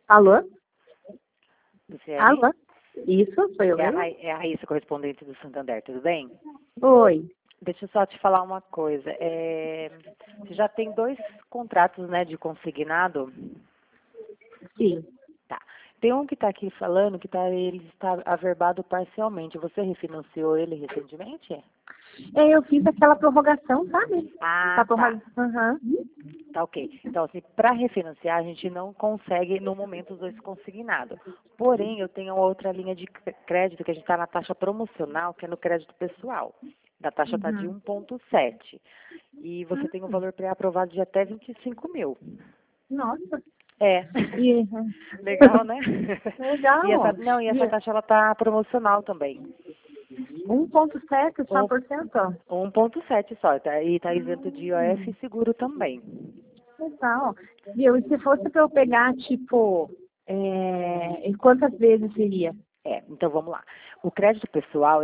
Alô? Luciane? Alô? Isso, sou eu. É a Raíssa, correspondente do Santander, tudo bem? Oi. Deixa eu só te falar uma coisa. Você já tem 2 contratos, né, de consignado? Sim. Tá. Tem um que está aqui falando que ele está averbado parcialmente. Você refinanciou ele recentemente? Eu fiz aquela prorrogação, sabe? Ah, tá. Aham. Tá ok. Então, assim, para refinanciar, a gente não consegue, no momento, os 2 consignados. Porém, eu tenho outra linha de crédito que a gente está na taxa promocional, que é no crédito pessoal. A taxa está de 1,7. E você tem um valor pré-aprovado de até 25 mil. Nossa. É. E, Legal, né? legal. E essa taxa ela tá promocional também. 1,7 só por cento? 1,7 só. E tá isento de IOF e seguro também. Legal. E se fosse para eu pegar, tipo, em quantas vezes seria? Então vamos lá. O crédito pessoal,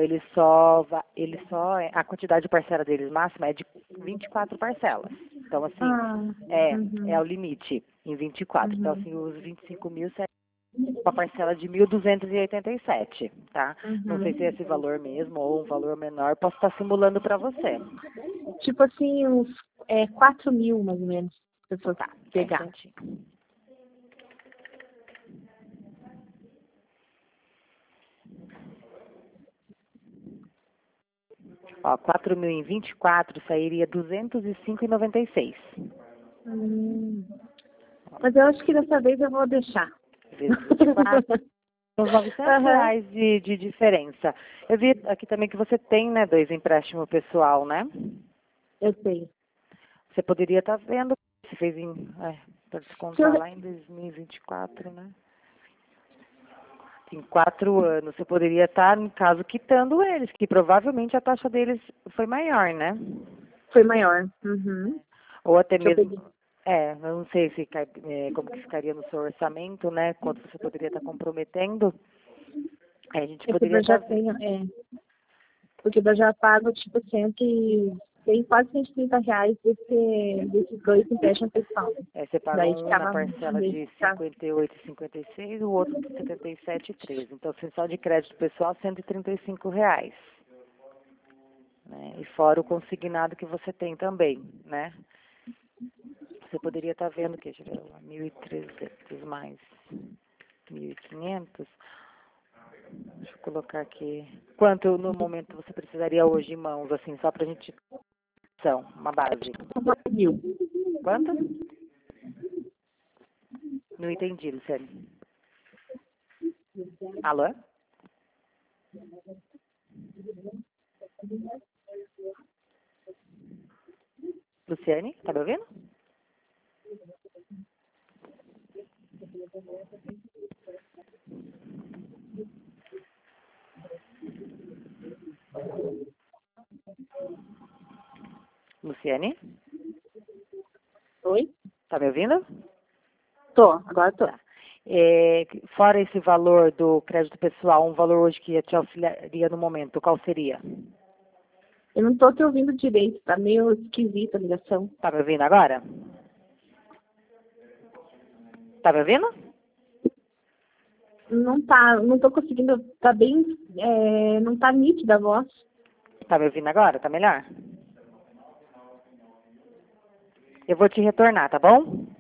a quantidade de parcela deles máxima é de 24 parcelas. Então, assim, é o limite em 24. Então, assim, os 25 mil serão uma parcela de 1.287, tá? Não sei se é esse valor mesmo ou um valor menor, posso estar simulando para você. Tipo assim, uns 4 mil, mais ou menos, se eu fosse pegar. Ó, 4 mil em 24 sairia 205,96. Mas eu acho que dessa vez eu vou deixar. Vezes 24, uns 900 reais de diferença. Eu vi aqui também que você tem, né, 2 empréstimos pessoal, né? Eu tenho. Você poderia estar vendo, se fez para descontar lá em 2024, né? Em 4 anos, você poderia estar, no caso, quitando eles, que provavelmente a taxa deles foi maior, né? Foi maior. Ou até mesmo, eu não sei se como que ficaria no seu orçamento, né? Quanto você poderia estar comprometendo. A gente poderia estar vendo. Porque eu já pago, tipo, tem quase 130 reais desses 2 empréstimos pessoal. Você paga um na parcela de 58,56 e o outro de 77,13. Então, assim, só de crédito pessoal, R$ 135. Né? E fora o consignado que você tem também, né? Você poderia estar vendo que 1.300 mais 1.500. Deixa eu colocar aqui. Quanto no momento você precisaria hoje em mãos, assim, só pra gente... Uma base. 1.000. Quanto? Não entendi, Luciane. Alô? Luciane, tá me ouvindo? Luciane? Oi? Tá me ouvindo? Agora tô. Tá. Fora esse valor do crédito pessoal, um valor hoje que te auxiliaria no momento, qual seria? Eu não tô te ouvindo direito, tá meio esquisita a ligação. Tá me ouvindo agora? Tá me ouvindo? Não tô conseguindo, tá bem, não tá nítida a voz. Tá me ouvindo agora? Tá melhor? Eu vou te retornar, tá bom?